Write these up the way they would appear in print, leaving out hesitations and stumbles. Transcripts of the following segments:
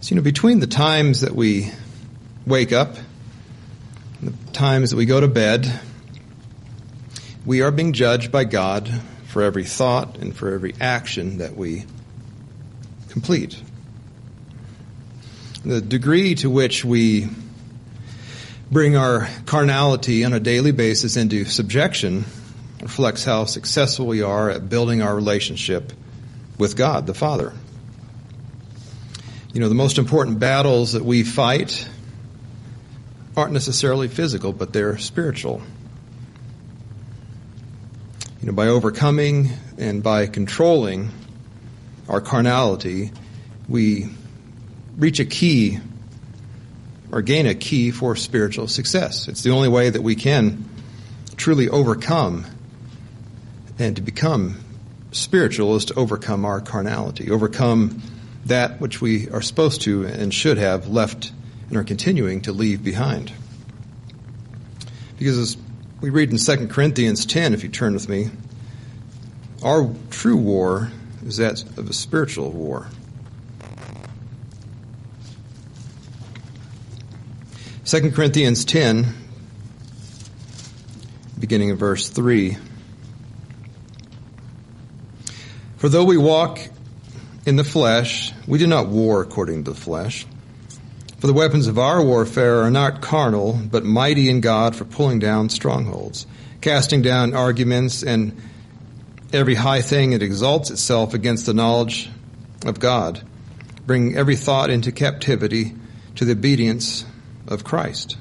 So, between the times that we wake up and the times that we go to bed, we are being judged by God for every thought and for every action that we complete. The degree to which we bring our carnality on a daily basis into subjection reflects how successful we are at building our relationship with God, the Father. The most important battles that we fight aren't necessarily physical, but they're spiritual. By overcoming and by controlling our carnality, we reach a key or gain a key for spiritual success. It's the only way that we can truly overcome and to become spiritual is to overcome our carnality, overcome that which we are supposed to and should have left and are continuing to leave behind. Because as we read in 2 Corinthians 10, if you turn with me, our true war is that of a spiritual war. 2 Corinthians 10, beginning in verse 3. For though we walk in the flesh, we do not war according to the flesh. For the weapons of our warfare are not carnal, but mighty in God for pulling down strongholds, casting down arguments and every high thing that exalts itself against the knowledge of God, bringing every thought into captivity to the obedience of Christ.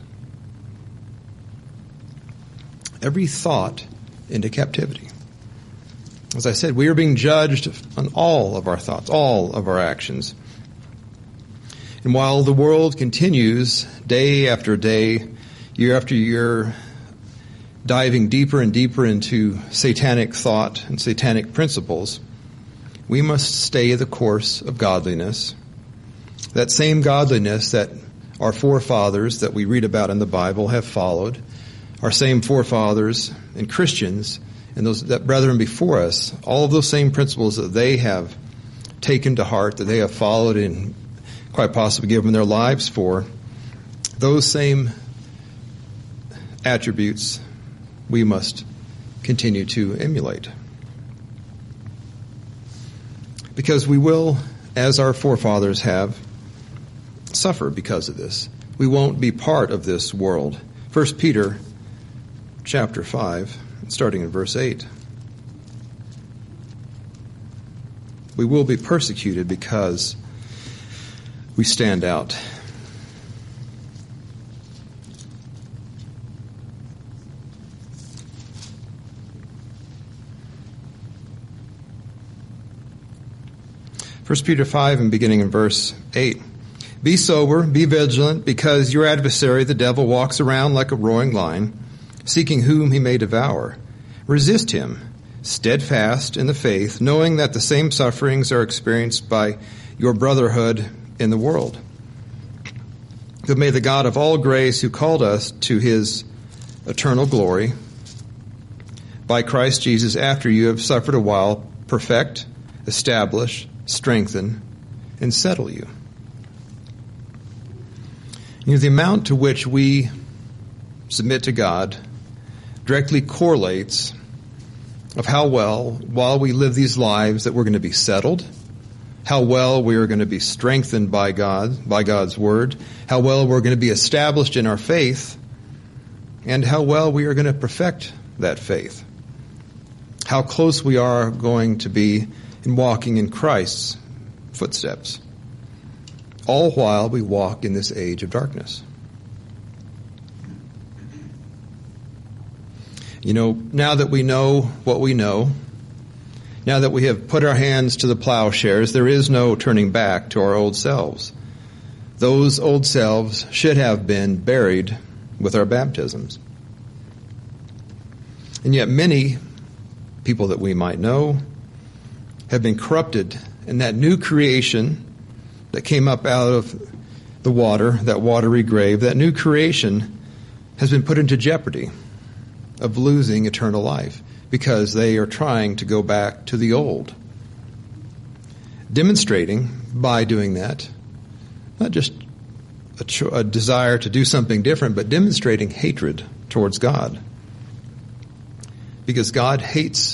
Every thought into captivity. As I said, we are being judged on all of our thoughts, all of our actions. And while the world continues day after day, year after year, diving deeper and deeper into satanic thought and satanic principles, we must stay the course of godliness. That same godliness that our forefathers that we read about in the Bible have followed, our same forefathers and Christians and those that brethren before us, all of those same principles that they have taken to heart, that they have followed and quite possibly given their lives for, those same attributes we must continue to emulate. Because we will, as our forefathers have, suffer because of this. We won't be part of this world. 1 Peter chapter 5, starting in verse 8. We will be persecuted because we stand out. First Peter 5 and beginning in verse 8. Be sober, be vigilant, because your adversary, the devil, walks around like a roaring lion, seeking whom he may devour. Resist him, steadfast in the faith, knowing that the same sufferings are experienced by your brotherhood in the world. But may the God of all grace, who called us to his eternal glory, by Christ Jesus, after you have suffered a while, perfect, establish, strengthen, and settle you. The amount to which we submit to God directly correlates of how well, while we live these lives, that we're going to be settled, how well we are going to be strengthened by God, by God's word, how well we're going to be established in our faith, and how well we are going to perfect that faith. How close we are going to be in walking in Christ's footsteps, all while we walk in this age of darkness. Now that we know what we know, now that we have put our hands to the plowshares, there is no turning back to our old selves. Those old selves should have been buried with our baptisms. And yet many people that we might know have been corrupted, and that new creation that came up out of the water, that watery grave, that new creation has been put into jeopardy of losing eternal life because they are trying to go back to the old. Demonstrating by doing that not just a desire to do something different, but demonstrating hatred towards God. Because God hates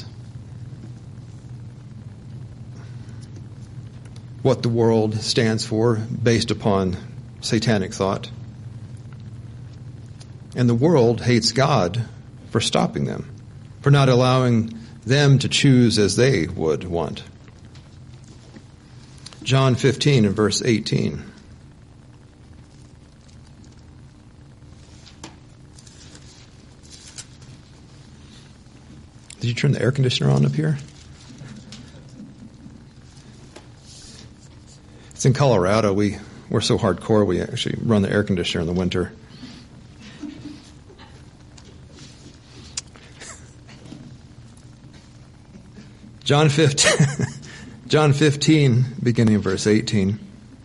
what the world stands for based upon satanic thought. And the world hates God for stopping them, for not allowing them to choose as they would want. John 15 and verse 18. Did you turn the air conditioner on up here? It's in Colorado. We're so hardcore, we actually run the air conditioner in the winter. John 15, beginning in verse 18.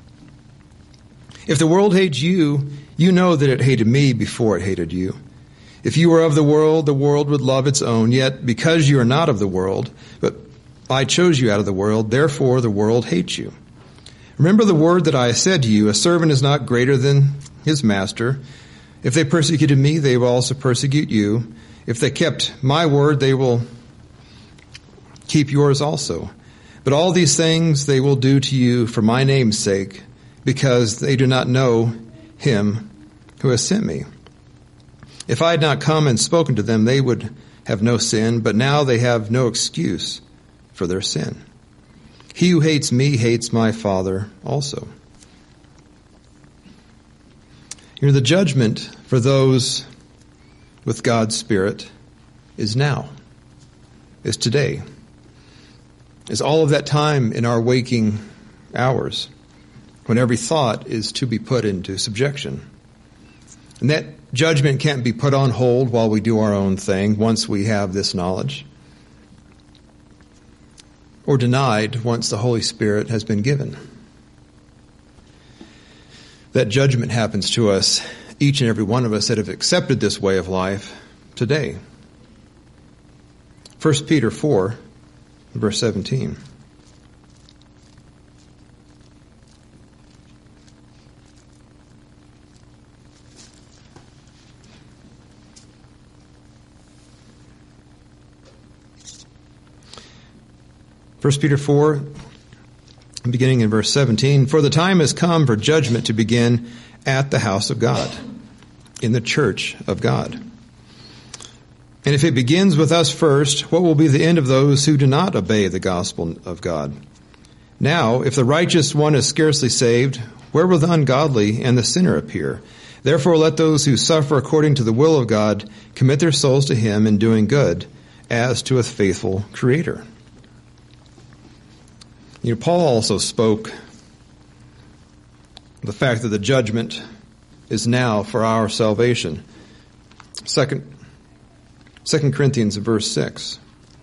If the world hates you, you know that it hated me before it hated you. If you were of the world would love its own. Yet because you are not of the world, but I chose you out of the world, therefore the world hates you. Remember the word that I said to you, a servant is not greater than his master. If they persecuted me, they will also persecute you. If they kept my word, they will keep yours also. But all these things they will do to you for my name's sake, because they do not know him who has sent me. If I had not come and spoken to them, they would have no sin, but now they have no excuse for their sin. He who hates me hates my Father also. The judgment for those with God's Spirit is now, is today. Is all of that time in our waking hours when every thought is to be put into subjection. And that judgment can't be put on hold while we do our own thing once we have this knowledge, or denied once the Holy Spirit has been given. That judgment happens to us, each and every one of us that have accepted this way of life today. 1 Peter 4, verse 17. First Peter 4, beginning in verse 17, for the time has come for judgment to begin at the house of God, in the church of God. And if it begins with us first, what will be the end of those who do not obey the gospel of God? Now, if the righteous one is scarcely saved, where will the ungodly and the sinner appear? Therefore, let those who suffer according to the will of God commit their souls to him in doing good, as to a faithful Creator. Paul also spoke the fact that the judgment is now for our salvation. 2 Corinthians verse 6.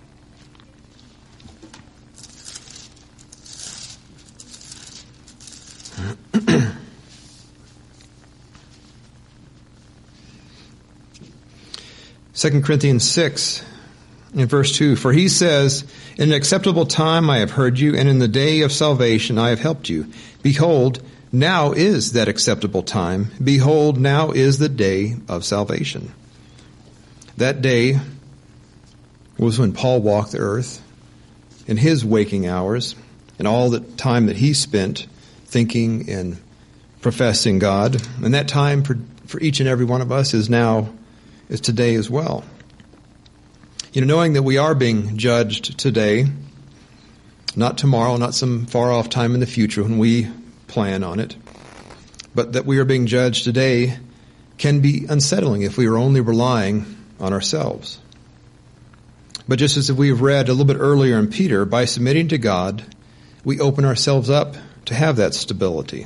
Second Corinthians 6 in verse 2, for he says, in an acceptable time I have heard you, and in the day of salvation I have helped you. Behold, now is that acceptable time. Behold, now is the day of salvation. That day was when Paul walked the earth in his waking hours, and all the time that he spent thinking and professing God. And that time for each and every one of us is today as well. Knowing that we are being judged today, not tomorrow, not some far off time in the future when we plan on it, but that we are being judged today can be unsettling if we are only relying on ourselves. But just as we have read a little bit earlier in Peter, by submitting to God, we open ourselves up to have that stability,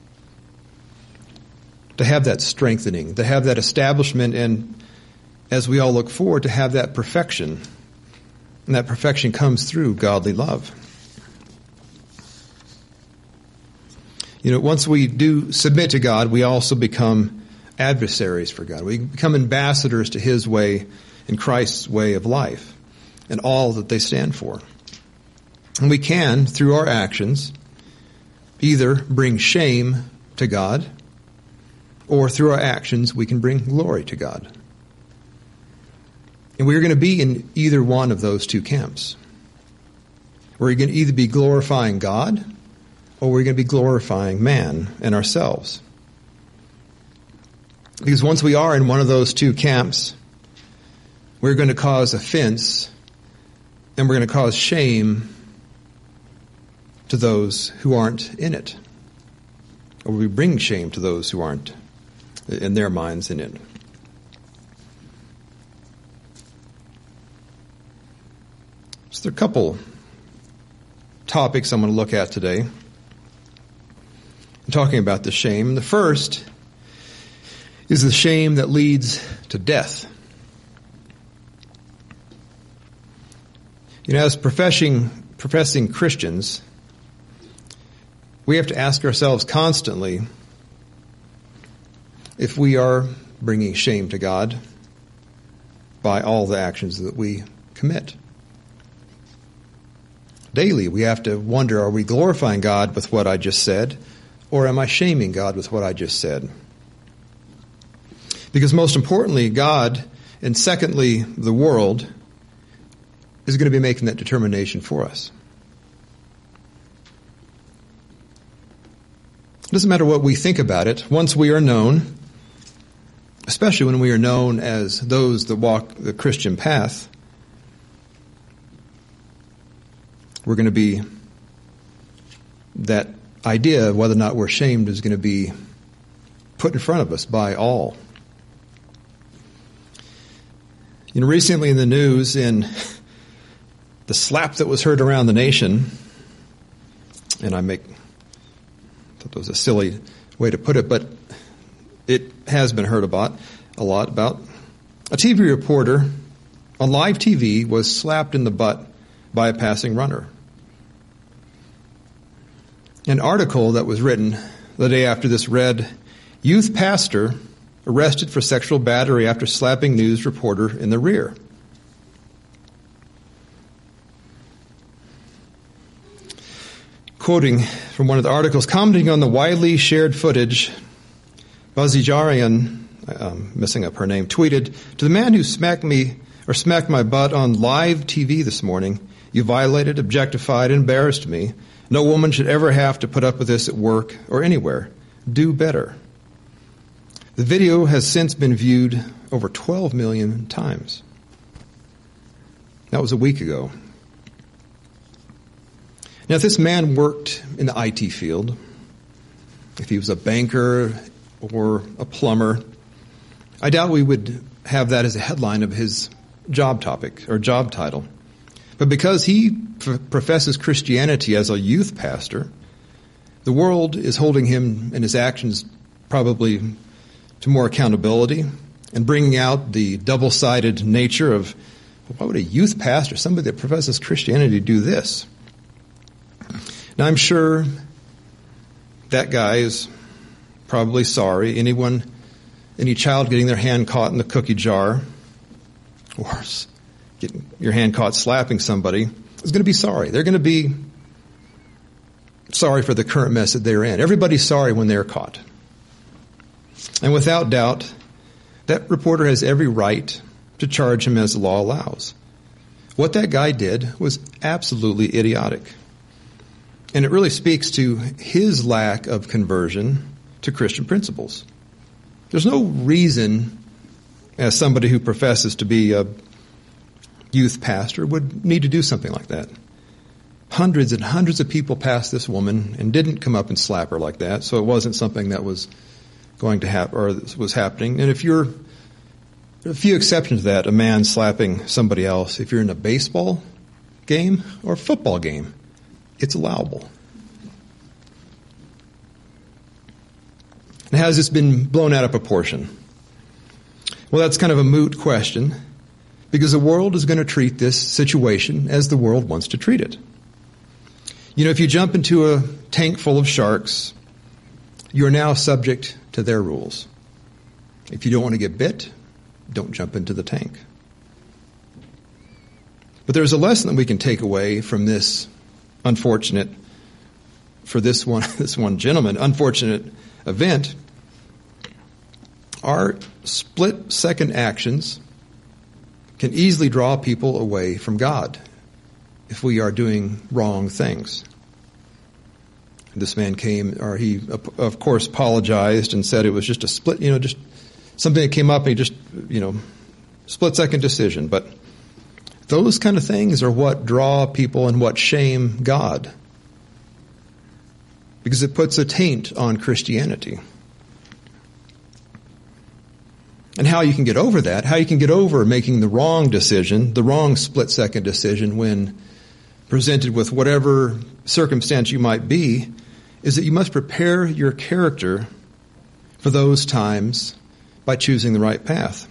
to have that strengthening, to have that establishment, and as we all look forward, to have that perfection. And that perfection comes through godly love. Once we do submit to God, we also become adversaries for God. We become ambassadors to his way and Christ's way of life and all that they stand for. And we can, through our actions, either bring shame to God, or through our actions we can bring glory to God. And we're going to be in either one of those two camps. We're going to either be glorifying God, or we're going to be glorifying man and ourselves. Because once we are in one of those two camps, we're going to cause offense and we're going to cause shame to those who aren't in it. Or we bring shame to those who aren't, in their minds, in it. So there are a couple topics I'm going to look at today. I'm talking about the shame. The first is the shame that leads to death. You know, as professing Christians, we have to ask ourselves constantly if we are bringing shame to God by all the actions that we commit. Daily, we have to wonder, are we glorifying God with what I just said, or am I shaming God with what I just said? Because most importantly, God, and secondly, the world, is going to be making that determination for us. It doesn't matter what we think about it. Once we are known, especially when we are known as those that walk the Christian path, we're going to be, that idea of whether or not we're shamed is going to be put in front of us by all. You know, recently in the news, in the slap that was heard around the nation, and I thought that was a silly way to put it, but it has been heard about a lot about a TV reporter on live TV was slapped in the butt by a passing runner. An article that was written the day after this read, "Youth pastor arrested for sexual battery after slapping news reporter in the rear." Quoting from one of the articles, commenting on the widely shared footage, Bazijarian, messing up her name, tweeted, "To the man who smacked my butt on live TV this morning, you violated, objectified, and embarrassed me. No woman should ever have to put up with this at work or anywhere. Do better." The video has since been viewed over 12 million times. That was a week ago. Now, if this man worked in the IT field, if he was a banker or a plumber, I doubt we would have that as a headline of his job topic or job title. But because he professes Christianity as a youth pastor, the world is holding him and his actions probably to more accountability and bringing out the double-sided nature of, why would a youth pastor, somebody that professes Christianity, do this? Now, I'm sure that guy is probably sorry. Any child getting their hand caught in the cookie jar or getting your hand caught slapping somebody is going to be sorry. They're going to be sorry for the current mess that they're in. Everybody's sorry when they're caught. And without doubt, that reporter has every right to charge him as the law allows. What that guy did was absolutely idiotic. And it really speaks to his lack of conversion to Christian principles. There's no reason, as somebody who professes to be a youth pastor, would need to do something like that. Hundreds and hundreds of people passed this woman and didn't come up and slap her like that, so it wasn't something that was going to happen or was happening. And if you're a few exceptions to that, a man slapping somebody else, if you're in a baseball game or a football game, it's allowable. Now, has this been blown out of proportion? Well, that's kind of a moot question, because the world is going to treat this situation as the world wants to treat it. You know, if you jump into a tank full of sharks, you're now subject to their rules. If you don't want to get bit, don't jump into the tank. But there's a lesson that we can take away from this unfortunate, for this one gentleman, unfortunate event, our split-second actions can easily draw people away from God if we are doing wrong things. This man came, or he, of course, apologized and said it was just a split, just something that came up and he just, split-second decision. But those kind of things are what draw people and what shame God, because it puts a taint on Christianity. And how you can get over that, how you can get over making the wrong decision, the wrong split-second decision when presented with whatever circumstance you might be, is that you must prepare your character for those times by choosing the right path.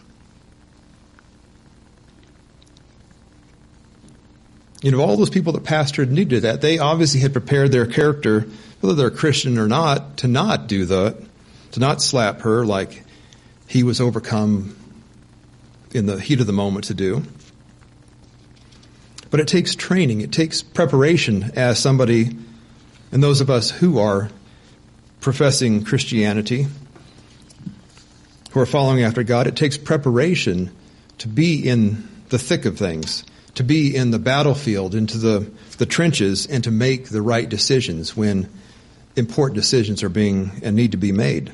All those people that pastored needed that, they obviously had prepared their character, whether they're Christian or not, to not do that, to not slap her like he was overcome in the heat of the moment to do. But it takes training, it takes preparation as somebody, and those of us who are professing Christianity, who are following after God, it takes preparation to be in the thick of things, to be in the battlefield, into the trenches, and to make the right decisions when important decisions are being and need to be made.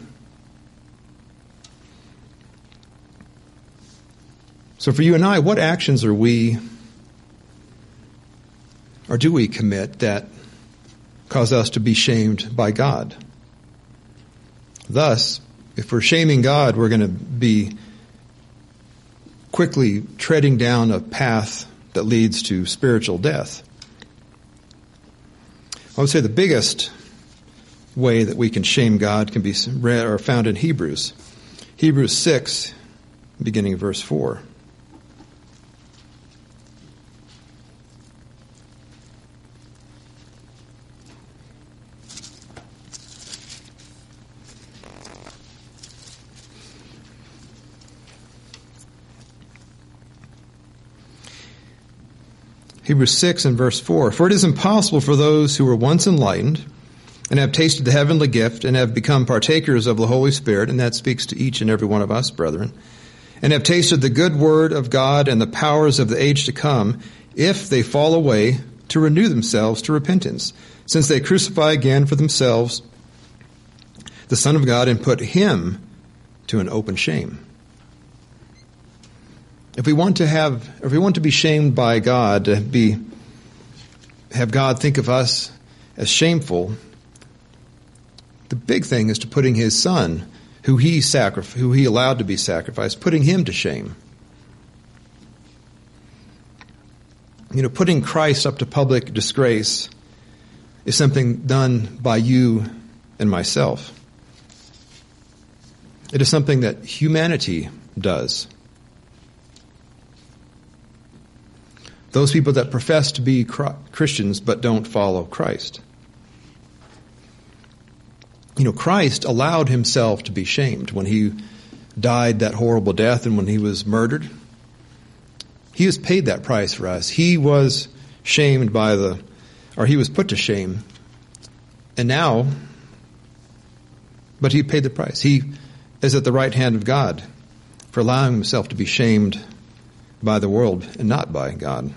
So for you and I, what actions are we, or do we commit that cause us to be shamed by God? Thus, if we're shaming God, we're going to be quickly treading down a path that leads to spiritual death. I would say the biggest way that we can shame God can be read or found in Hebrews. Hebrews 6, beginning of verse 4. Hebrews 6 and verse 4. For it is impossible for those who were once enlightened and have tasted the heavenly gift and have become partakers of the Holy Spirit, and that speaks to each and every one of us, brethren, and have tasted the good word of God and the powers of the age to come, if they fall away, to renew themselves to repentance, since they crucify again for themselves the Son of God and put him to an open shame. If we want to be shamed by God, to have God think of us as shameful, the big thing is to putting his Son, who he allowed to be sacrificed, putting him to shame. Putting Christ up to public disgrace is something done by you and myself. It is something that humanity does. Those people that profess to be Christians but don't follow Christ. Christ allowed himself to be shamed when he died that horrible death and when he was murdered. He has paid that price for us. He was shamed he was put to shame. And now, but he paid the price. He is at the right hand of God for allowing himself to be shamed by the world and not by God.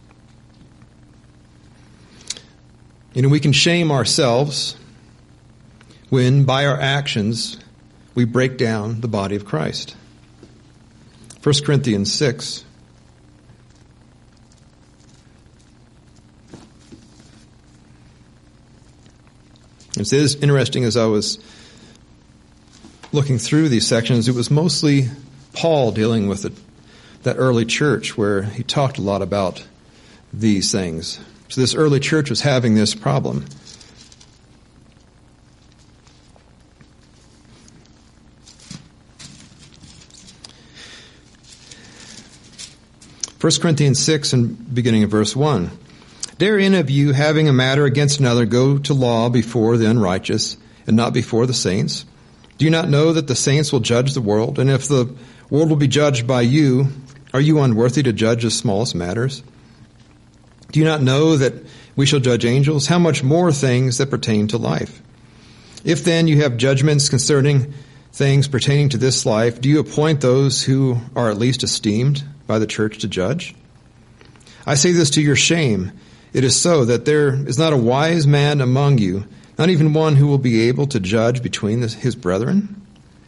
We can shame ourselves when, by our actions, we break down the body of Christ. 1 Corinthians 6. It is interesting, as I was looking through these sections, it was mostly Paul dealing with that early church where he talked a lot about these things. So this early church was having this problem. First Corinthians 6 and beginning of verse 1. Dare any of you, having a matter against another, go to law before the unrighteous and not before the saints? Do you not know that the saints will judge the world? And if the world will be judged by you, are you unworthy to judge the smallest matters? Do you not know that we shall judge angels? How much more things that pertain to life? If then you have judgments concerning things pertaining to this life, do you appoint those who are at least esteemed by the church to judge? I say this to your shame. It is so that there is not a wise man among you, not even one who will be able to judge between his brethren.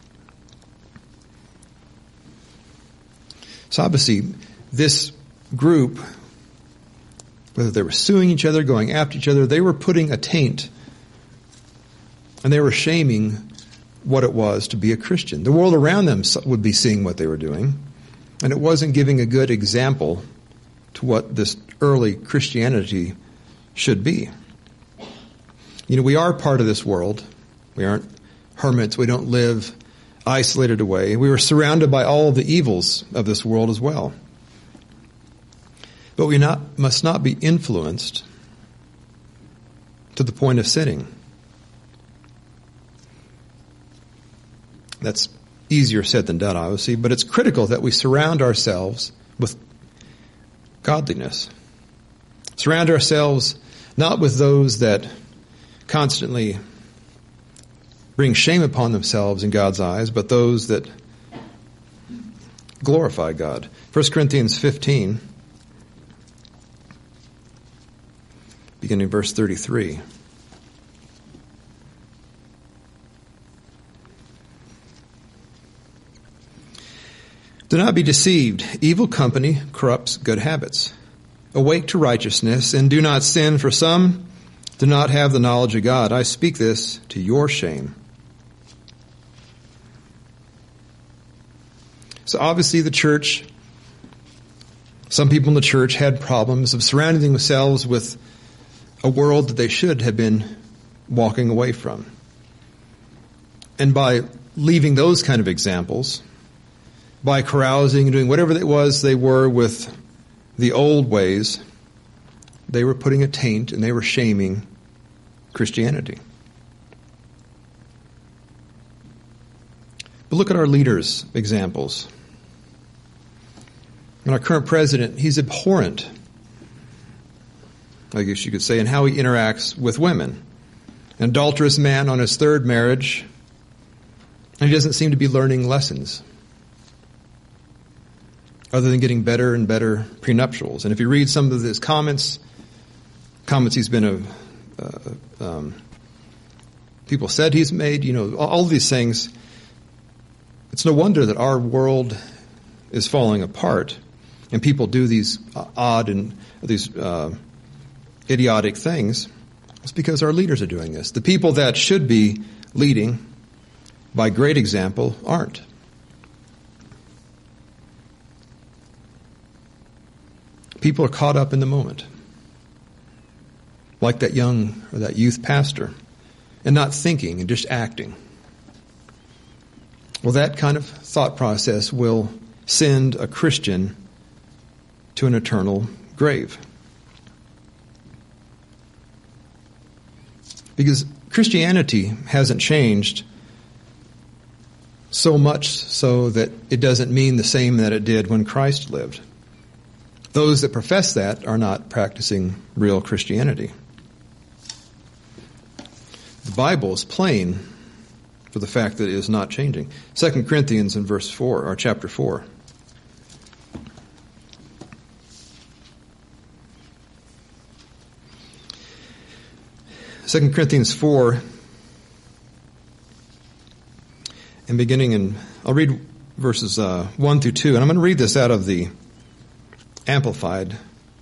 So obviously, this group, whether they were suing each other, going after each other, they were putting a taint, and they were shaming what it was to be a Christian. The world around them would be seeing what they were doing, and it wasn't giving a good example to what this early Christianity should be. You know, we are part of this world. We aren't hermits. We don't live isolated away. We were surrounded by all the evils of this world as well. But we must not be influenced to the point of sinning. That's easier said than done, obviously, but it's critical that we surround ourselves with godliness. Surround ourselves not with those that constantly bring shame upon themselves in God's eyes, but those that glorify God. 1 Corinthians 15, beginning verse 33. Do not be deceived. Evil company corrupts good habits. Awake to righteousness, and do not sin, for some do not have the knowledge of God. I speak this to your shame. So obviously the church, some people in the church had problems of surrounding themselves with a world that they should have been walking away from. And by leaving those kind of examples, by carousing and doing whatever it was they were with the old ways, they were putting a taint and they were shaming Christianity. But look at our leaders' examples. And our current president, he's abhorrent, I guess you could say, in how he interacts with women. An adulterous man on his third marriage, and he doesn't seem to be learning lessons other than getting better and better prenuptials. And if you read some of his comments he's been people said he's made, you know, all these things, it's no wonder that our world is falling apart and people do these odd and these idiotic things. It's because our leaders are doing this. The people that should be leading by great example aren't. People are caught up in the moment, like that young or that youth pastor, and not thinking and just acting. Well, that kind of thought process will send a Christian to an eternal grave. Because Christianity hasn't changed so much so that it doesn't mean the same that it did when Christ lived. Those that profess that are not practicing real Christianity. The Bible is plain for the fact that it is not changing. 2 Corinthians in verse 4, or chapter 4. Second Corinthians 4, and beginning in, I'll read verses 1 through 2, and I'm going to read this out of the Amplified.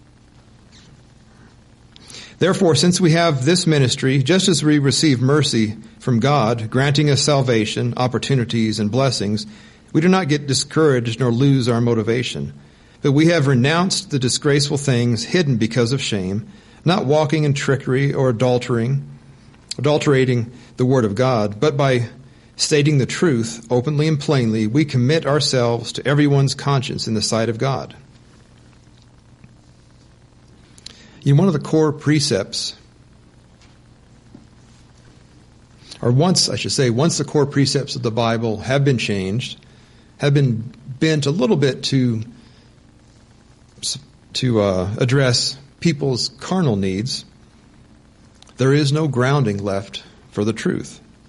Therefore, since we have this ministry, just as we receive mercy from God, granting us salvation, opportunities, and blessings, we do not get discouraged nor lose our motivation. But we have renounced the disgraceful things hidden because of shame, not walking in trickery or adulterating the word of God, but by stating the truth openly and plainly, we commit ourselves to everyone's conscience in the sight of God. You know, one of the core precepts, or once the core precepts of the Bible have been changed, have been bent a little bit to address people's carnal needs, there is no grounding left for the truth.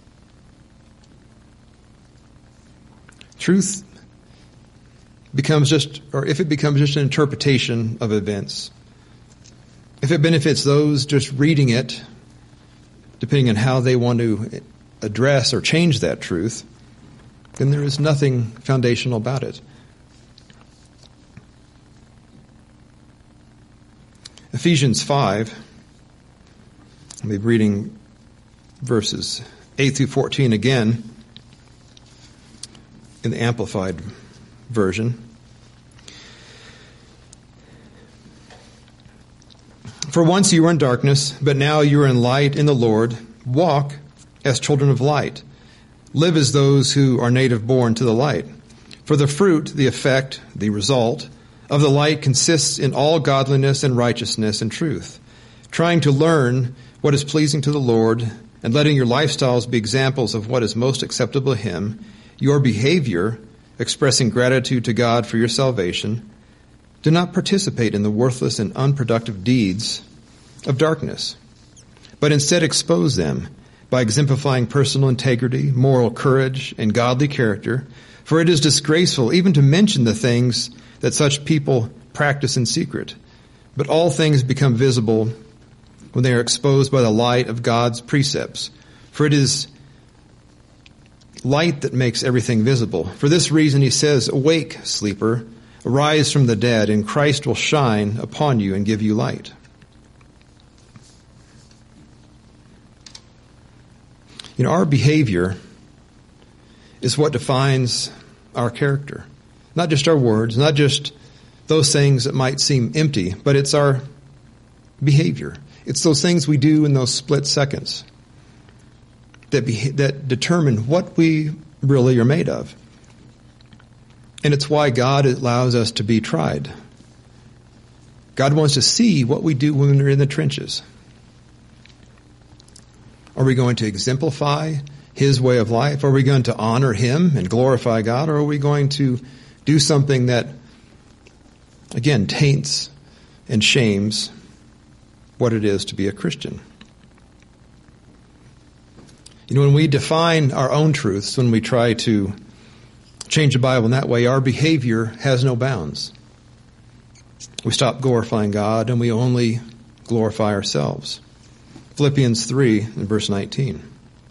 Truth becomes just, or if it becomes just an interpretation of events, if it benefits those just reading it, depending on how they want to address or change that truth, then there is nothing foundational about it. Ephesians 5, I'll be reading verses 8 through 14 again in the Amplified Version. For once you were in darkness, but now you are in light in the Lord. Walk as children of light. Live as those who are native born to the light. For the fruit, the effect, the result of the light consists in all godliness and righteousness and truth, trying to learn what is pleasing to the Lord and letting your lifestyles be examples of what is most acceptable to Him, your behavior expressing gratitude to God for your salvation. Do not participate in the worthless and unproductive deeds of darkness, but instead expose them by exemplifying personal integrity, moral courage, and godly character, for it is disgraceful even to mention the things that such people practice in secret. But all things become visible when they are exposed by the light of God's precepts, for it is light that makes everything visible. For this reason he says, "Awake, sleeper, arise from the dead, and Christ will shine upon you and give you light." You know, our behavior is what defines our character. Not just our words, not just those things that might seem empty, but it's our behavior. It's those things we do in those split seconds that determine what we really are made of. And it's why God allows us to be tried. God wants to see what we do when we're in the trenches. Are we going to exemplify His way of life? Are we going to honor Him and glorify God? Or are we going to do something that, again, taints and shames what it is to be a Christian? You know, when we define our own truths, when we try to change the Bible in that way, our behavior has no bounds. We stop glorifying God and we only glorify ourselves. Philippians 3 and verse 19.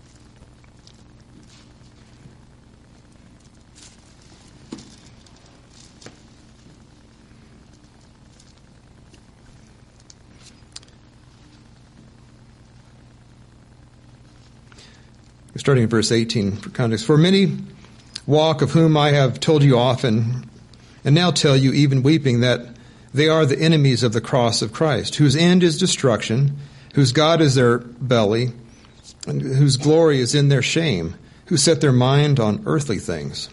Starting in verse 18 for context. For many walk, of whom I have told you often, and now tell you, even weeping, that they are the enemies of the cross of Christ, whose end is destruction, whose God is their belly, and whose glory is in their shame, who set their mind on earthly things.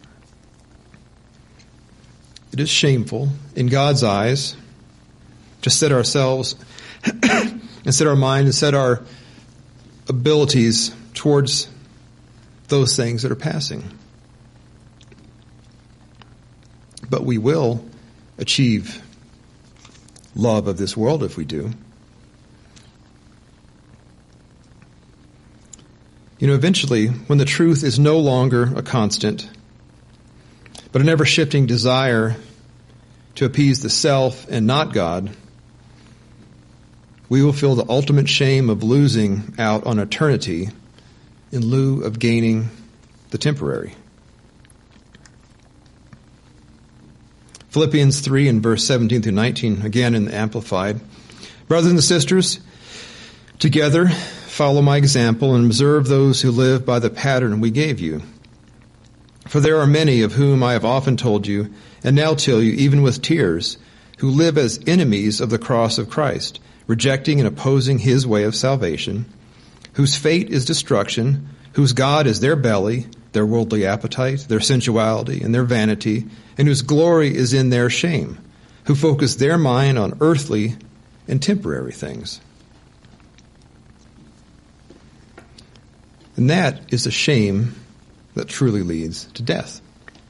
It is shameful in God's eyes to set ourselves and set our mind and set our abilities towards those things that are passing. But we will achieve love of this world if we do. You know, eventually, when the truth is no longer a constant, but an ever-shifting desire to appease the self and not God, we will feel the ultimate shame of losing out on eternity in lieu of gaining the temporary. Philippians 3 and verse 17 through 19, again in the Amplified. Brothers and sisters, together follow my example and observe those who live by the pattern we gave you. For there are many of whom I have often told you, and now tell you, even with tears, who live as enemies of the cross of Christ, rejecting and opposing His way of salvation, whose fate is destruction, whose God is their belly, their worldly appetite, their sensuality, and their vanity, and whose glory is in their shame, who focus their mind on earthly and temporary things. And that is a shame that truly leads to death.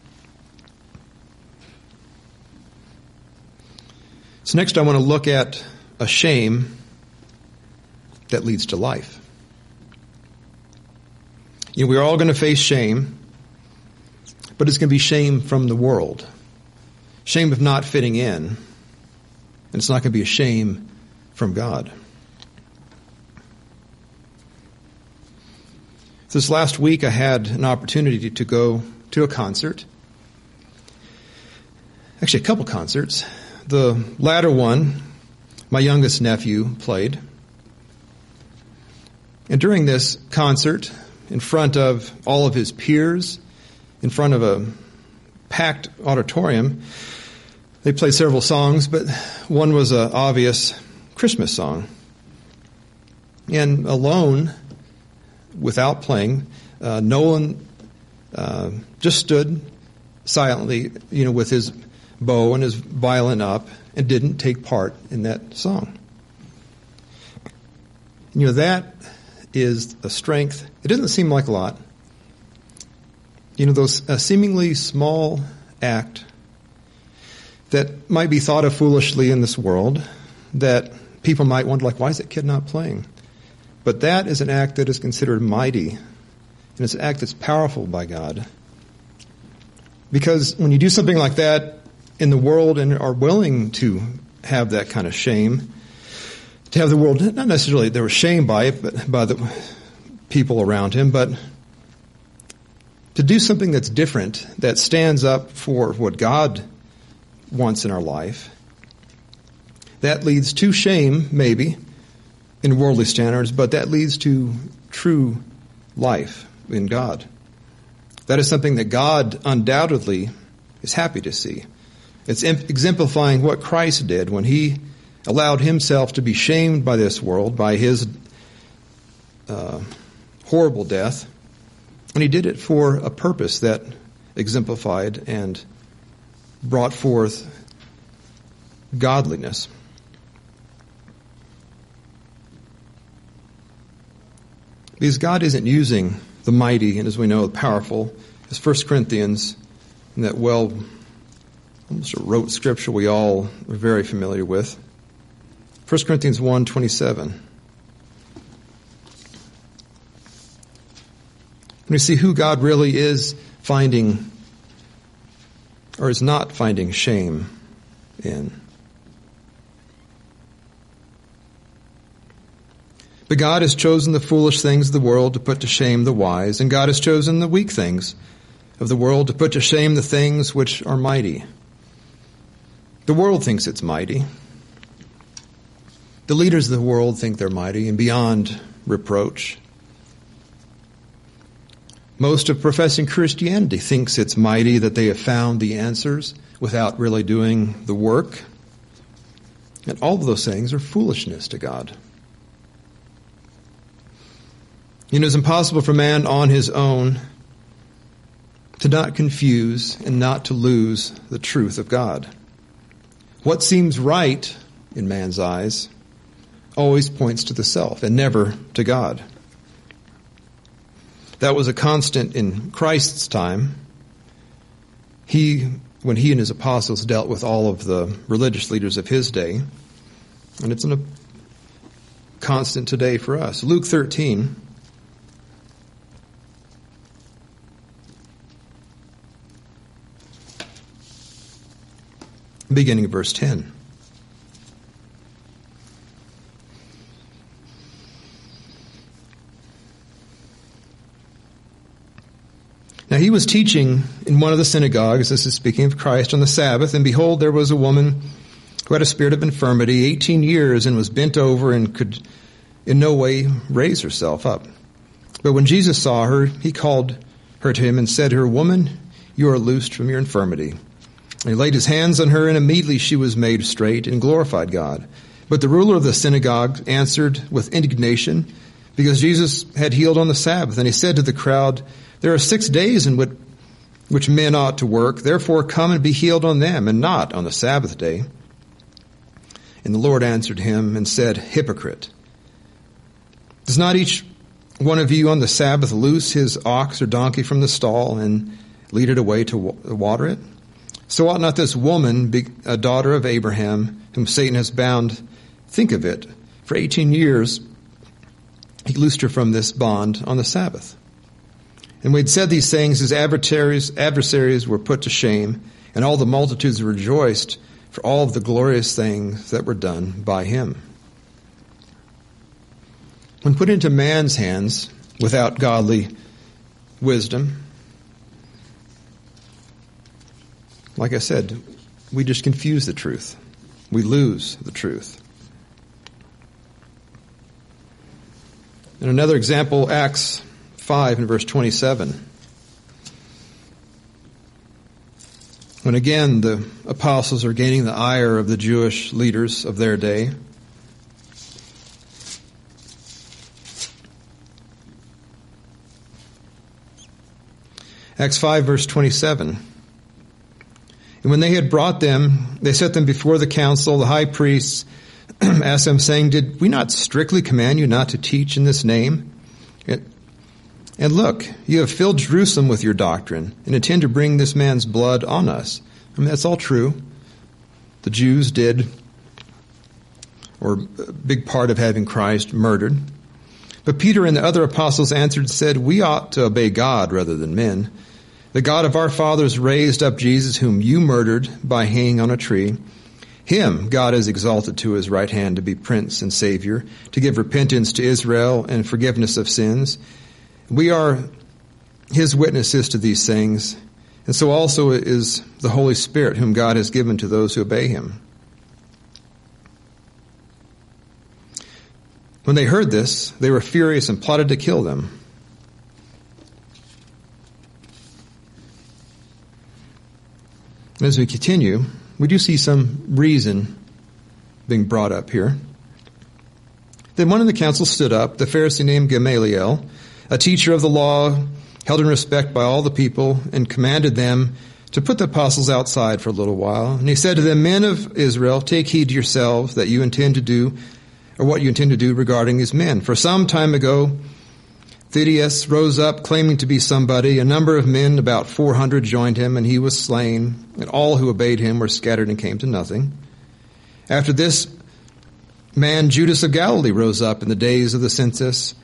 So next I want to look at a shame that leads to life. You know, we're all going to face shame. but it's going to be shame from the world. Shame of not fitting in. And it's not going to be a shame from God. This last week I had an opportunity to go to a concert. Actually, a couple concerts. The latter one, my youngest nephew played. And during this concert, in front of all of his peers, in front of a packed auditorium, they played several songs, but one was an obvious Christmas song. And alone, without playing, Nolan just stood silently, with his bow and his violin up, and didn't take part in that song. That is a strength. It doesn't seem like a lot. Those seemingly small act that might be thought of foolishly in this world, that people might wonder, why is that kid not playing? But that is an act that is considered mighty, and it's an act that's powerful by God. Because when you do something like that in the world and are willing to have that kind of shame, to have the world, not necessarily they were shamed by it, but by the people around him, but to do something that's different, that stands up for what God wants in our life, that leads to shame, maybe, in worldly standards, but that leads to true life in God. That is something that God undoubtedly is happy to see. It's exemplifying what Christ did when he allowed himself to be shamed by this world, by his horrible death. And he did it for a purpose that exemplified and brought forth godliness. Because God isn't using the mighty and, as we know, the powerful, as 1 Corinthians, in that almost a rote scripture we all are very familiar with. 1 Corinthians 1:27. When we see who God really is finding, or is not finding shame in. But God has chosen the foolish things of the world to put to shame the wise, and God has chosen the weak things of the world to put to shame the things which are mighty. The world thinks it's mighty. The leaders of the world think they're mighty and beyond reproach. Most of professing Christianity thinks it's mighty that they have found the answers without really doing the work. And all of those things are foolishness to God. It's impossible for man on his own to not confuse and not to lose the truth of God. What seems right in man's eyes always points to the self and never to God. That was a constant in Christ's time. When he and his apostles dealt with all of the religious leaders of his day, and it's a constant today for us. Luke 13. Beginning of verse 10. Now he was teaching in one of the synagogues, this is speaking of Christ, on the Sabbath, and behold, there was a woman who had a spirit of infirmity 18 years and was bent over and could in no way raise herself up. But when Jesus saw her, he called her to him and said to her, "Woman, you are loosed from your infirmity." And he laid his hands on her, and immediately she was made straight and glorified God. But the ruler of the synagogue answered with indignation, because Jesus had healed on the Sabbath. And he said to the crowd, "There are 6 days in which men ought to work. Therefore come and be healed on them, and not on the Sabbath day." And the Lord answered him and said, "Hypocrite, does not each one of you on the Sabbath loose his ox or donkey from the stall and lead it away to water it? So ought not this woman, be a daughter of Abraham, whom Satan has bound, think of it, for 18 years he loosed her from this bond on the Sabbath." And when he'd said these things, his adversaries were put to shame, and all the multitudes rejoiced for all of the glorious things that were done by him. When put into man's hands without godly wisdom, like I said, we just confuse the truth. We lose the truth. And another example, Acts 5 and verse 27. When again the apostles are gaining the ire of the Jewish leaders of their day. Acts 5 verse 27. And when they had brought them, they set them before the council. The high priests asked them, saying, did we not strictly command you not to teach in this name? And look, you have filled Jerusalem with your doctrine and intend to bring this man's blood on us. I mean, that's all true. The Jews did, or a big part of having Christ murdered. But Peter and the other apostles answered and said, we ought to obey God rather than men. The God of our fathers raised up Jesus, whom you murdered by hanging on a tree. Him God has exalted to his right hand to be Prince and Savior, to give repentance to Israel and forgiveness of sins. We are his witnesses to these things, and so also is the Holy Spirit, whom God has given to those who obey him. When they heard this, they were furious and plotted to kill them. And as we continue, we do see some reason being brought up here. Then one of the council stood up, the Pharisee named Gamaliel, a teacher of the law, held in respect by all the people, and commanded them to put the apostles outside for a little while. And he said to them, men of Israel, take heed to yourselves that you intend to do, or what you intend to do regarding these men. For some time ago, Theudas rose up, claiming to be somebody. A number of men, about 400, joined him, and he was slain, and all who obeyed him were scattered and came to nothing. After this man, Judas of Galilee, rose up in the days of the census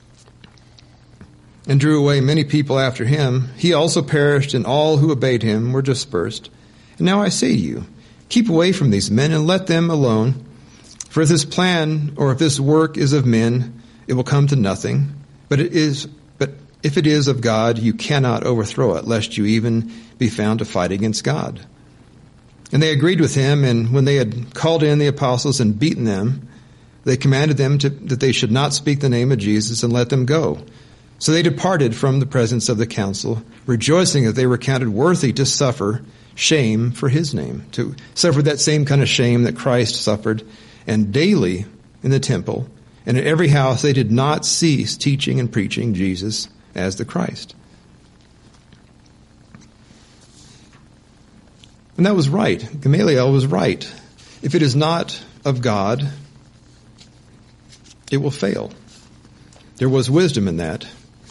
and drew away many people after him. He also perished, and all who obeyed him were dispersed. And now I say to you, keep away from these men and let them alone. For if this plan or if this work is of men, it will come to nothing. But if it is of God, you cannot overthrow it, lest you even be found to fight against God. And they agreed with him, and when they had called in the apostles and beaten them, they commanded them that they should not speak the name of Jesus and let them go. So they departed from the presence of the council, rejoicing that they were counted worthy to suffer shame for his name, to suffer that same kind of shame that Christ suffered. And daily in the temple and in every house they did not cease teaching and preaching Jesus as the Christ. And that was right. Gamaliel was right. If it is not of God, it will fail. There was wisdom in that.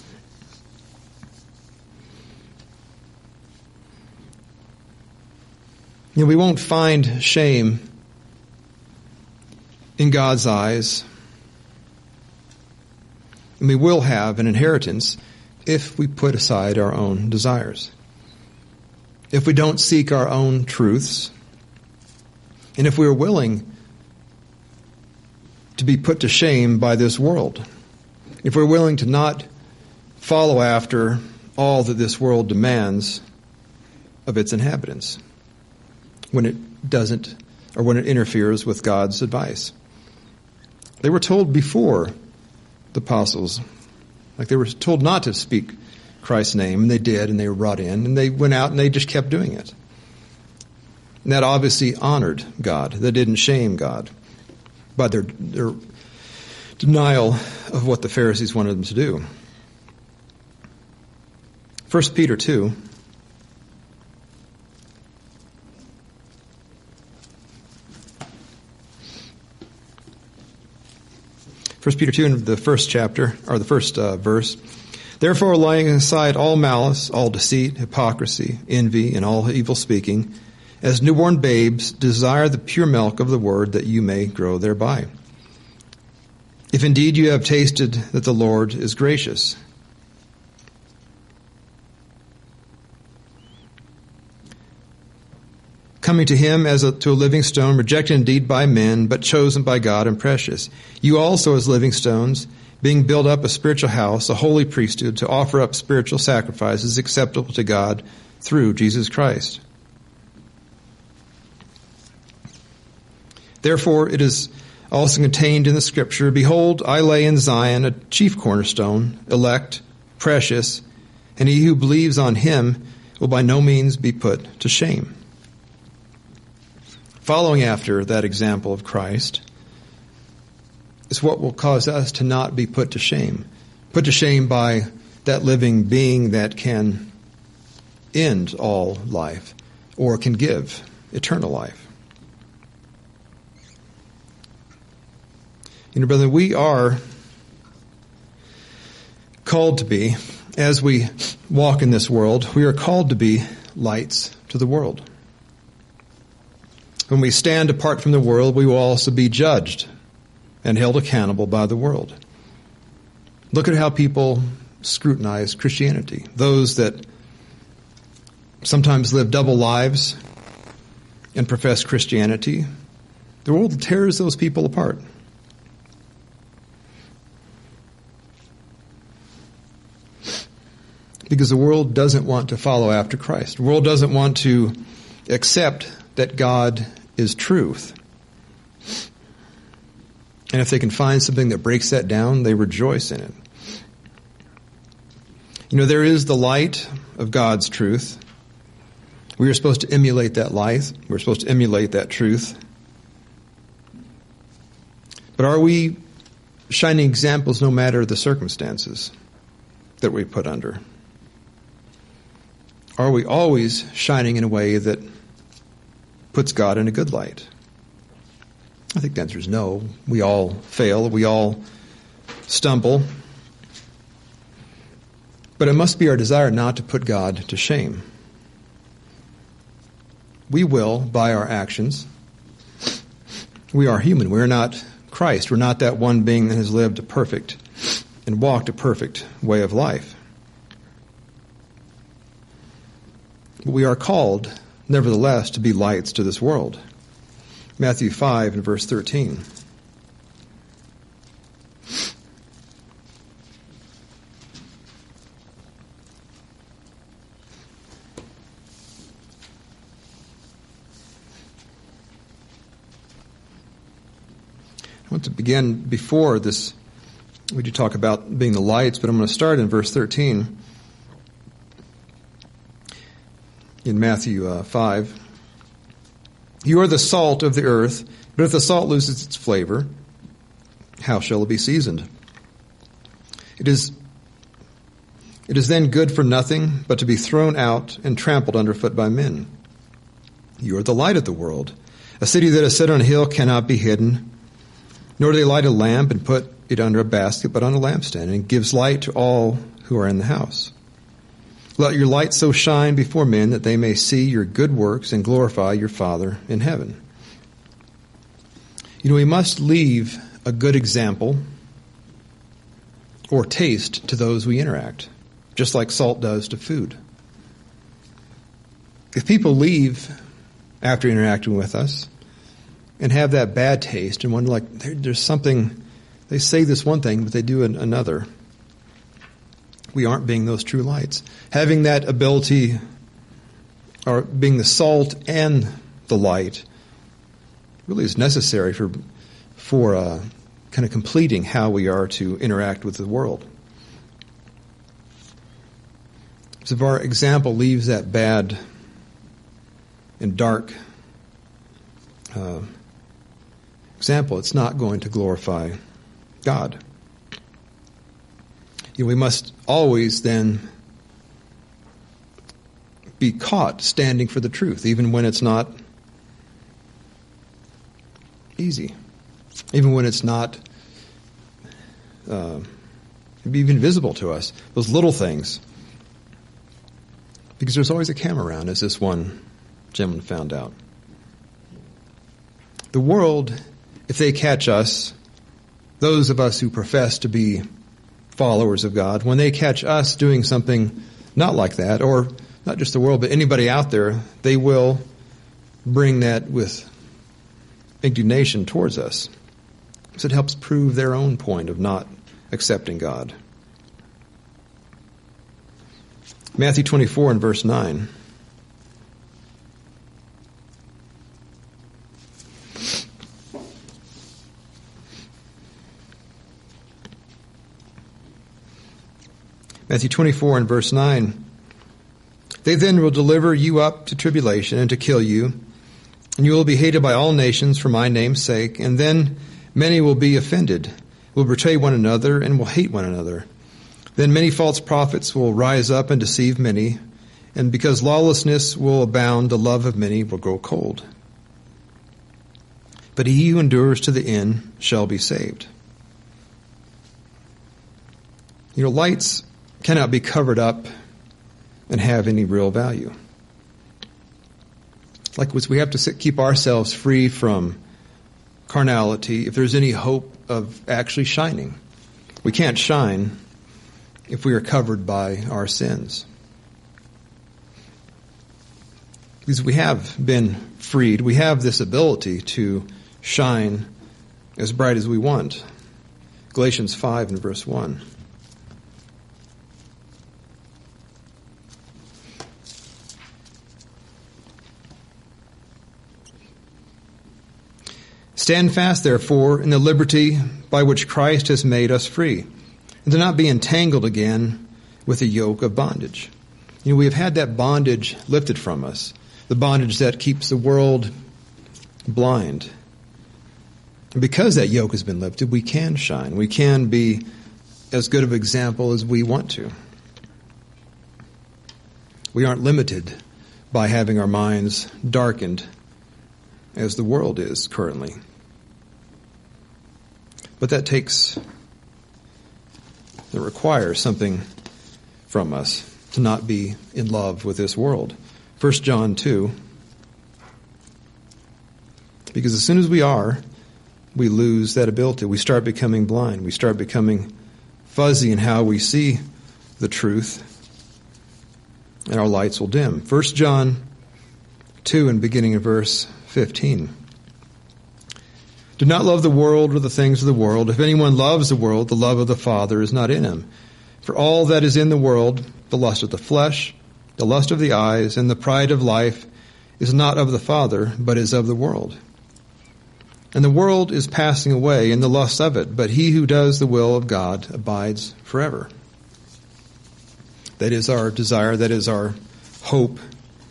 You know, we won't find shame in God's eyes, and we will have an inheritance if we put aside our own desires. If we don't seek our own truths, and if we are willing to be put to shame by this world, if we're willing to not follow after all that this world demands of its inhabitants when it doesn't, or when it interferes with God's advice. They were told before the apostles, like they were told not to speak Christ's name, and they did, and they were brought in, and they went out and they just kept doing it. And that obviously honored God. That didn't shame God by their denial of what the Pharisees wanted them to do. 1 Peter 2. 1 Peter 2 in the first chapter, or the first verse. Therefore, laying aside all malice, all deceit, hypocrisy, envy, and all evil speaking, as newborn babes, desire the pure milk of the word that you may grow thereby. If indeed you have tasted that the Lord is gracious. coming to him as to a living stone, rejected indeed by men, but chosen by God and precious. You also as living stones, being built up a spiritual house, a holy priesthood, to offer up spiritual sacrifices acceptable to God through Jesus Christ. Therefore, it is also contained in the Scripture, behold, I lay in Zion a chief cornerstone, elect, precious, and he who believes on him will by no means be put to shame. Following after that example of Christ is what will cause us to not be put to shame. Put to shame by that living being that can end all life or can give eternal life. You know, brother, we are called to be, as we walk in this world, we are called to be lights to the world. When we stand apart from the world, we will also be judged and held accountable by the world. Look at how people scrutinize Christianity. Those that sometimes live double lives and profess Christianity, the world tears those people apart. Because the world doesn't want to follow after Christ. The world doesn't want to accept that God is truth. And if they can find something that breaks that down, they rejoice in it. You know, there is the light of God's truth. We are supposed to emulate that light. We're supposed to emulate that truth. But are we shining examples no matter the circumstances that we put under? Are we always shining in a way that puts God in a good light? I think the answer is no. We all fail. We all stumble. But it must be our desire not to put God to shame. We will, by our actions. We are human. We're not Christ. We're not that one being that has lived a perfect and walked a perfect way of life. But we are called, nevertheless, to be lights to this world. Matthew 5 and verse 13. I want to begin before this. We do talk about being the lights, but I'm going to start in verse 13. In Matthew 5, you are the salt of the earth, but if the salt loses its flavor, how shall it be seasoned? It is then good for nothing but to be thrown out and trampled underfoot by men. You are the light of the world. A city that is set on a hill cannot be hidden, nor do they light a lamp and put it under a basket, but on a lampstand, and it gives light to all who are in the house. Let your light so shine before men that they may see your good works and glorify your Father in heaven. You know, we must leave a good example or taste to those we interact, just like salt does to food. If people leave after interacting with us and have that bad taste and wonder, like, there's something, they say this one thing, but they do another, we aren't being those true lights. Having that ability, or being the salt and the light, really is necessary for kind of completing how we are to interact with the world. So if our example leaves that bad and dark example, it's not going to glorify God. You know, we must always then be caught standing for the truth, even when it's not easy, even when it's not even visible to us, those little things. Because there's always a camera around, as this one gentleman found out. The world, if they catch us, those of us who profess to be followers of God, when they catch us doing something not like that, or not just the world, but anybody out there, they will bring that with indignation towards us. So it helps prove their own point of not accepting God. Matthew 24 and verse 9. Matthew 24 and verse 9. They then will deliver you up to tribulation and to kill you, and you will be hated by all nations for my name's sake, and then many will be offended, will betray one another, and will hate one another. Then many false prophets will rise up and deceive many, and because lawlessness will abound, the love of many will grow cold. But he who endures to the end shall be saved. Lights cannot be covered up and have any real value. Likewise, we have to keep ourselves free from carnality if there's any hope of actually shining. We can't shine if we are covered by our sins. Because we have been freed, we have this ability to shine as bright as we want. Galatians 5 and verse 1. Stand fast, therefore, in the liberty by which Christ has made us free, and do not be entangled again with the yoke of bondage. We have had that bondage lifted from us, the bondage that keeps the world blind. And because that yoke has been lifted, we can shine. We can be as good of an example as we want to. We aren't limited by having our minds darkened as the world is currently. But that requires something from us to not be in love with this world. 1 John 2. Because as soon as we are, we lose that ability. We start becoming blind. We start becoming fuzzy in how we see the truth, and our lights will dim. 1 John 2 and beginning of verse 15. Do not love the world or the things of the world. If anyone loves the world, the love of the Father is not in him. For all that is in the world, the lust of the flesh, the lust of the eyes, and the pride of life, is not of the Father, but is of the world. And the world is passing away, and the lust of it, but he who does the will of God abides forever. That is our desire, that is our hope.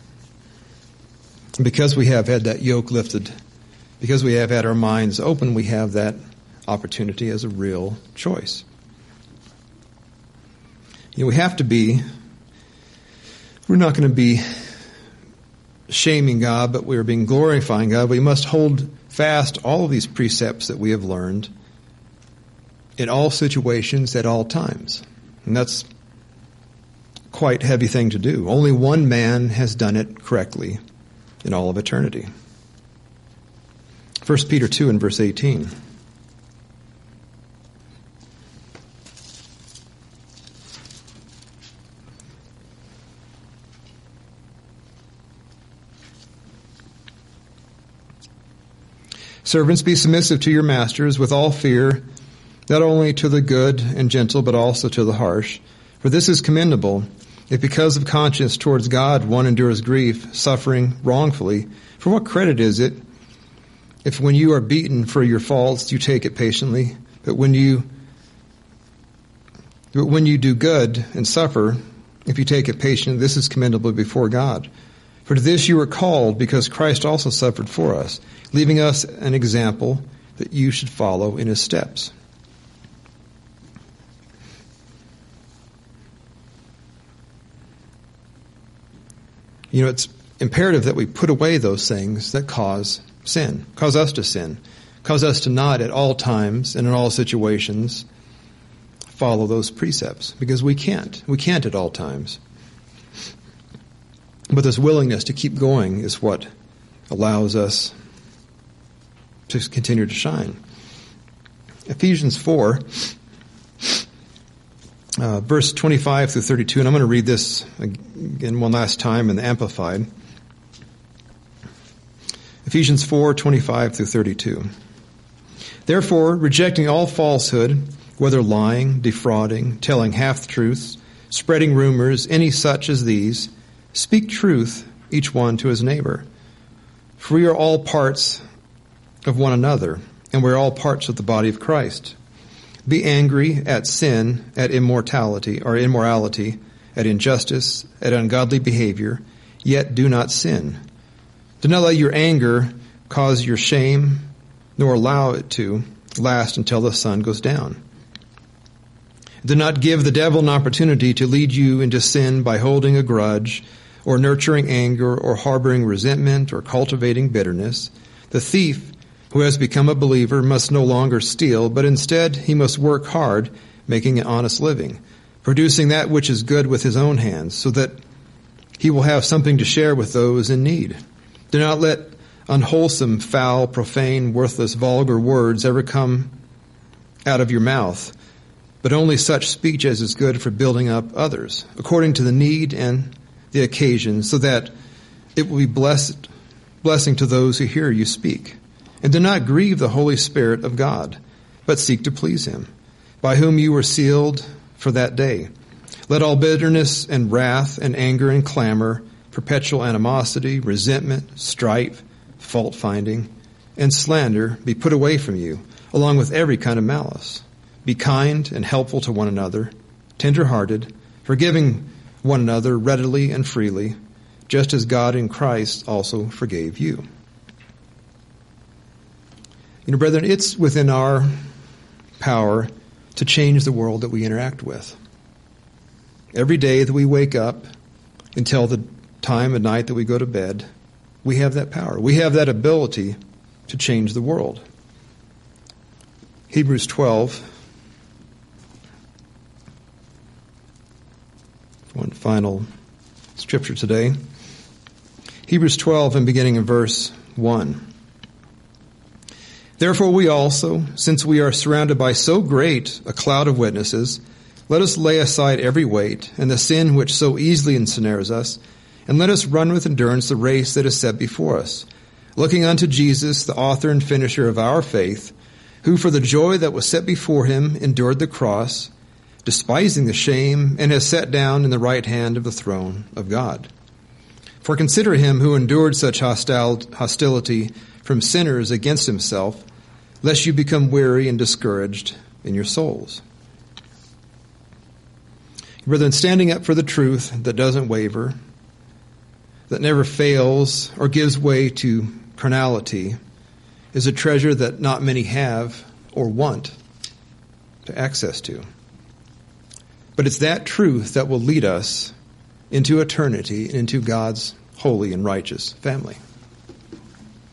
And because we have had that yoke lifted, because we have had our minds open, we have that opportunity as a real choice. We have to be, we're not going to be shaming God, but we're being glorifying God. We must hold fast all of these precepts that we have learned in all situations at all times. And that's quite a heavy thing to do. Only one man has done it correctly in all of eternity. 1 Peter 2 and verse 18. Servants, be submissive to your masters with all fear, not only to the good and gentle, but also to the harsh. For this is commendable, if because of conscience towards God one endures grief, suffering wrongfully. For what credit is it if when you are beaten for your faults, you take it patiently? But when you do good and suffer, if you take it patiently, this is commendable before God. For to this you were called, because Christ also suffered for us, leaving us an example that you should follow in his steps. It's imperative that we put away those things that cause sin, cause us to sin, cause us to not at all times and in all situations follow those precepts, because we can't at all times. But this willingness to keep going is what allows us to continue to shine. Ephesians 4, verse 25 through 32, and I'm going to read this again one last time in the Amplified. Ephesians 4:25 through 32. Therefore, rejecting all falsehood, whether lying, defrauding, telling half-truths, spreading rumors, any such as these, speak truth, each one to his neighbor. For we are all parts of one another, and we are all parts of the body of Christ. Be angry at sin, at immorality, at injustice, at ungodly behavior, yet do not sin. Do not let your anger cause your shame, nor allow it to last until the sun goes down. Do not give the devil an opportunity to lead you into sin by holding a grudge, or nurturing anger, or harboring resentment, or cultivating bitterness. The thief who has become a believer must no longer steal, but instead he must work hard, making an honest living, producing that which is good with his own hands, so that he will have something to share with those in need. Do not let unwholesome, foul, profane, worthless, vulgar words ever come out of your mouth, but only such speech as is good for building up others, according to the need and the occasion, so that it will be blessing to those who hear you speak. And do not grieve the Holy Spirit of God, but seek to please him, by whom you were sealed for that day. Let all bitterness and wrath and anger and clamor, perpetual animosity, resentment, strife, fault-finding, and slander be put away from you, along with every kind of malice. Be kind and helpful to one another, tender-hearted, forgiving one another readily and freely, just as God in Christ also forgave you. You know, brethren, it's within our power to change the world that we interact with. Every day that we wake up until the time at night that we go to bed, we have that power. We have that ability to change the world. Hebrews 12, one final scripture today. Hebrews 12 and beginning in verse 1. Therefore we also, since we are surrounded by so great a cloud of witnesses, let us lay aside every weight and the sin which so easily ensnares us, and let us run with endurance the race that is set before us, looking unto Jesus, the author and finisher of our faith, who for the joy that was set before him endured the cross, despising the shame, and has sat down in the right hand of the throne of God. For consider him who endured such hostility from sinners against himself, lest you become weary and discouraged in your souls. Brethren, standing up for the truth that doesn't waver, that never fails or gives way to carnality, is a treasure that not many have or want to access to. But it's that truth that will lead us into eternity, into God's holy and righteous family.